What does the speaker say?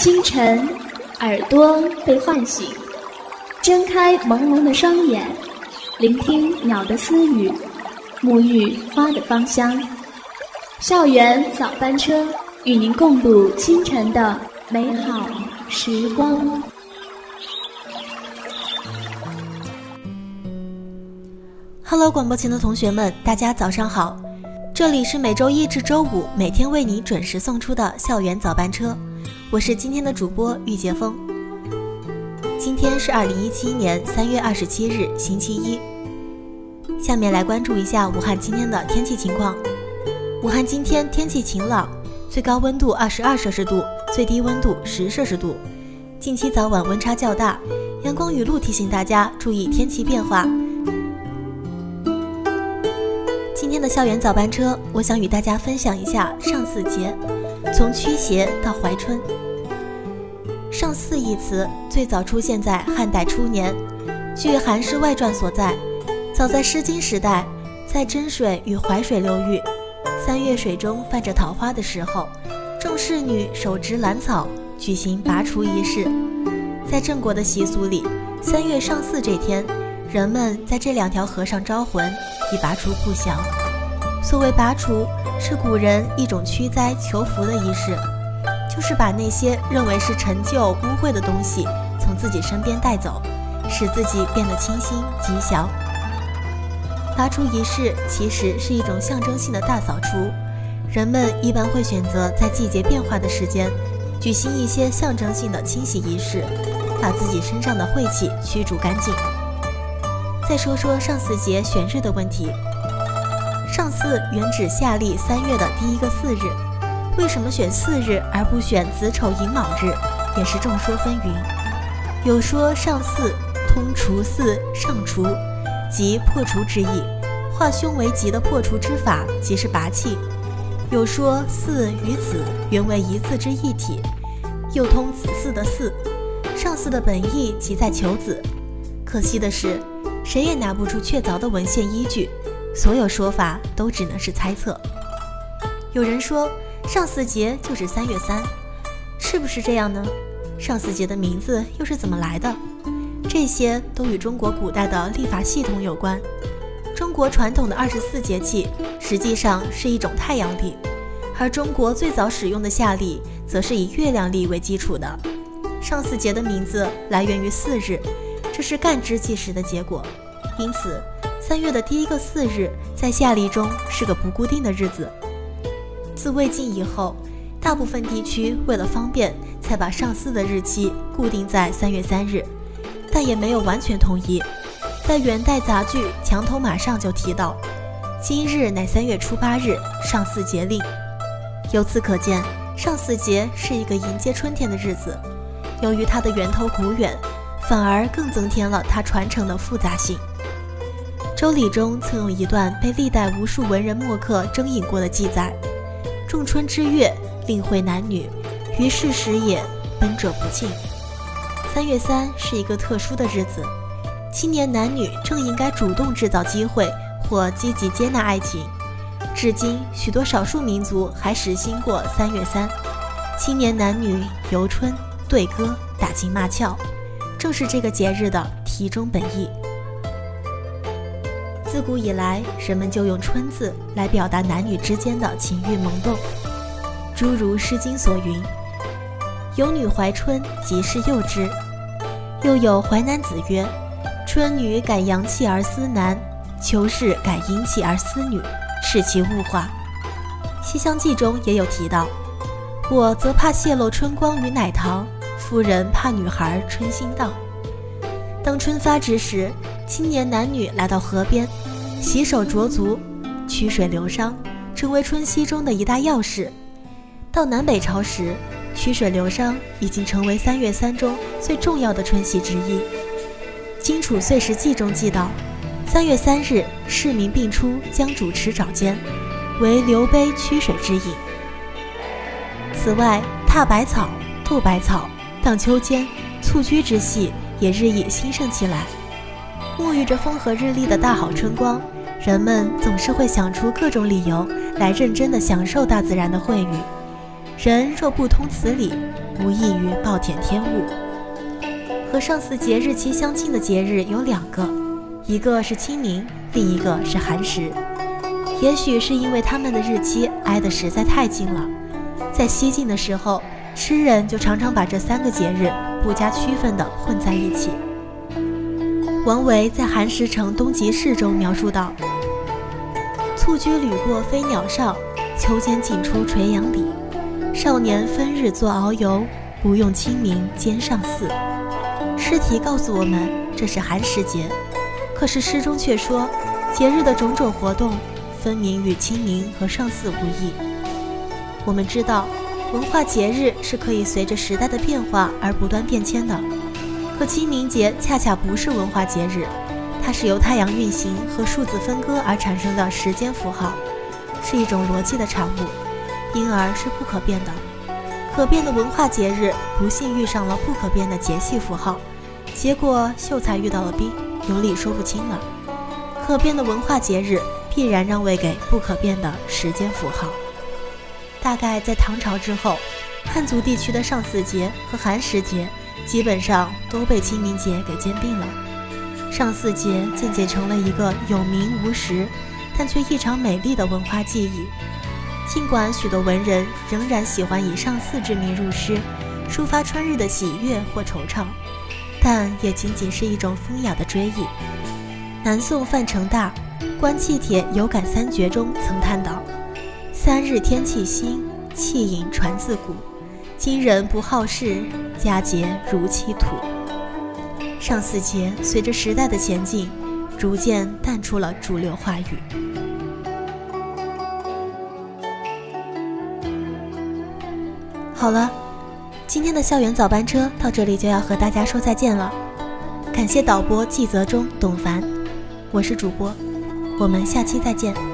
清晨，耳朵被唤醒，睁开朦胧的双眼，聆听鸟的私语，沐浴花的芳香。校园早班车与您共度清晨的美好时光。 Hello， 广播前的同学们，大家早上好！这里是每周一至周五每天为你准时送出的校园早班车，我是今天的主播玉洁峰。今天是2017年3月27日，星期一。下面来关注一下武汉今天的天气情况。武汉今天天气晴朗，最高温度22摄氏度，最低温度10摄氏度。近期早晚温差较大，阳光雨露提醒大家注意天气变化。今天的校园早班车，我想与大家分享一下上巳节，从驱邪到怀春。上巳一词最早出现在汉代初年，据《韩氏外传》所载，早在诗经时代，在真水与淮水流域，3月水中泛着桃花的时候，众侍女手执兰草举行拔除仪式。在郑国的习俗里，3月上巳这天，人们在这2条河上招魂，以拔除不祥。所谓拔除，是古人一种驱灾求福的仪式，就是把那些认为是陈旧污秽的东西从自己身边带走，使自己变得清新吉祥。拔除仪式其实是一种象征性的大扫除，人们一般会选择在季节变化的时间举行一些象征性的清洗仪式，把自己身上的晦气驱逐干净。再说说上巳节选日的问题。上巳原指夏历3月的第一个巳日，为什么选巳日而不选子丑寅卯日，也是众说纷纭。有说上巳通除巳上除，即破除之意，化凶为吉的破除之法即是拔气。有说巳与子原为一字之一体，又通子巳的巳，上巳的本意即在求子。可惜的是，谁也拿不出确凿的文献依据，所有说法都只能是猜测。有人说上巳节就是3月3，是不是这样呢？上巳节的名字又是怎么来的？这些都与中国古代的历法系统有关。中国传统的24节气实际上是一种太阳历，而中国最早使用的夏历则是以月亮历为基础的。上巳节的名字来源于巳日，这是干支计时的结果，因此3月的第一个巳日在夏历中是个不固定的日子。自魏晋以后，大部分地区为了方便才把上巳的日期固定在3月3日，但也没有完全统一。在元代杂剧《墙头马》上就提到，今日乃3月初8日，上巳节令。由此可见，上巳节是一个迎接春天的日子。由于它的源头古远，反而更增添了它传承的复杂性。周礼中曾有一段被历代无数文人墨客征引过的记载：仲春之月，令会男女，于是时也，奔者不尽。3月3是一个特殊的日子，青年男女正应该主动制造机会或积极接纳爱情。至今许多少数民族还实行过3月3，青年男女游春、对歌、打情骂俏，正是这个节日的题中本意。自古以来，人们就用春字来表达男女之间的情欲萌动，诸如《诗经》所云：有女怀春，即是幼之。又有淮南子曰：春女感阳气而思男，秋氏感阴气而思女，是其物化。《西厢记》中也有提到：我则怕泄露春光于奶堂，夫人怕女孩春心荡。当春发之时，青年男女来到河边，洗手濯足，曲水流觞，成为春熙中的一大要事。到南北朝时，曲水流觞已经成为3月3中最重要的春夕之一。《荆楚岁时记》中记道：3月3日，市民并出江渚池沼间，为流杯曲水之饮。此外，踏百草、斗百草、荡秋千、蹴鞠之戏也日益兴盛起来。沐浴着风和日丽的大好春光，人们总是会想出各种理由来认真地享受大自然的惠予。人若不通此理， 无异于暴殄天物。和上巳节日期相近的节日有2个，一个是清明，另一个是寒食。也许是因为他们的日期挨得实在太近了，在西晋的时候，诗人就常常把这3个节日不加区分地混在一起。王维在《寒食城东极事》中描述道：蹴鞠履过飞鸟少，秋间尽出垂杨里。少年分日作遨游，不用清明兼上巳。诗题告诉我们这是寒食节，可是诗中却说节日的种种活动分明与清明和上巳无异。我们知道文化节日是可以随着时代的变化而不断变迁的，可清明节恰恰不是文化节日，它是由太阳运行和数字分割而产生的时间符号，是一种逻辑的产物，因而是不可变的。可变的文化节日不幸遇上了不可变的节气符号，结果秀才遇到了兵，有理说不清了。可变的文化节日必然让位给不可变的时间符号。大概在唐朝之后，汉族地区的上巳节和寒食节基本上都被清明节给兼并了。上巳节渐渐成了一个有名无实但却异常美丽的文化记忆。尽管许多文人仍然喜欢以上巳之名入诗，抒发春日的喜悦或惆怅，但也仅仅是一种风雅的追忆。南宋范成大《观气帖有感三绝》中曾叹道：3日天气新，气饮传自古。今人不好事，佳节如弃土。上巳节随着时代的前进，逐渐淡出了主流话语。好了，今天的校园早班车到这里就要和大家说再见了。感谢导播季泽中、董凡，我是主播，我们下期再见。